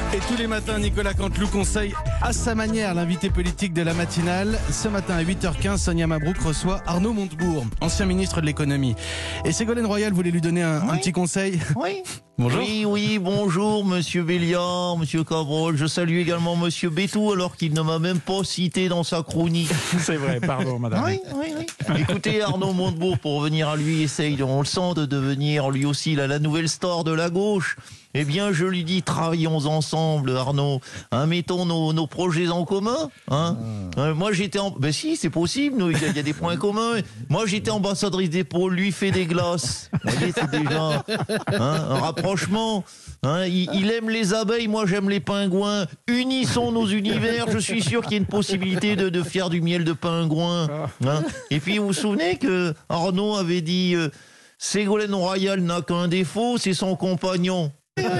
Et tous les matins, Nicolas Canteloup conseille à sa manière l'invité politique de la matinale. Ce matin à 8h15, Sonia Mabrouk reçoit Arnaud Montebourg, ancien ministre de l'économie. Et Ségolène Royal voulait lui donner un petit conseil. Oui. Bonjour. Oui, bonjour Monsieur Béliard, Monsieur Cabrol. Je salue également Monsieur Bétou alors qu'il ne m'a même pas cité dans sa chronique. C'est vrai, pardon madame. Oui. Écoutez, Arnaud Montebourg, pour revenir à lui, essaye, on le sent, de devenir lui aussi la nouvelle star de la gauche. Eh bien, je lui dis, travaillons ensemble, Arnaud. Mettons nos projets en commun. Moi, j'étais Ben si, c'est possible, il y a des points communs. Moi, j'étais ambassadrice des pôles, lui fait des glaces. Vous voyez, c'est déjà un rapprochement. Il aime les abeilles, moi j'aime les pingouins. Unissons nos univers, je suis sûr qu'il y a une possibilité de faire du miel de pingouin. Et puis, vous vous souvenez que Arnaud avait dit Ségolène Royal n'a qu'un défaut, c'est son compagnon.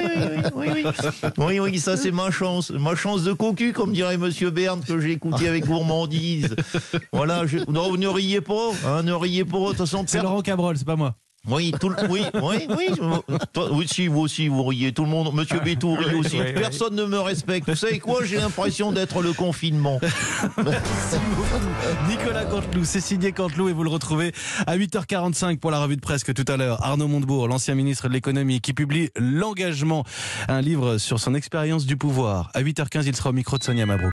Oui, ça c'est ma chance de cocu, comme dirait Monsieur Berne, que j'ai écouté avec gourmandise. Voilà, non, ne riez pas, ne riez pas. De toute façon, C'est Laurent Cabrol, c'est pas moi. Oui, si vous aussi vous riez, tout le monde, Monsieur Bétou rit aussi. Oui. Personne ne me respecte. Vous savez quoi, j'ai l'impression d'être le confinement. Merci beaucoup. Nicolas Canteloup, c'est signé Canteloup et vous le retrouvez à 8h45 pour la revue de presse que tout à l'heure. Arnaud Montebourg, l'ancien ministre de l'économie, qui publie L'Engagement, un livre sur son expérience du pouvoir. À 8h15, il sera au micro de Sonia Mabrouk.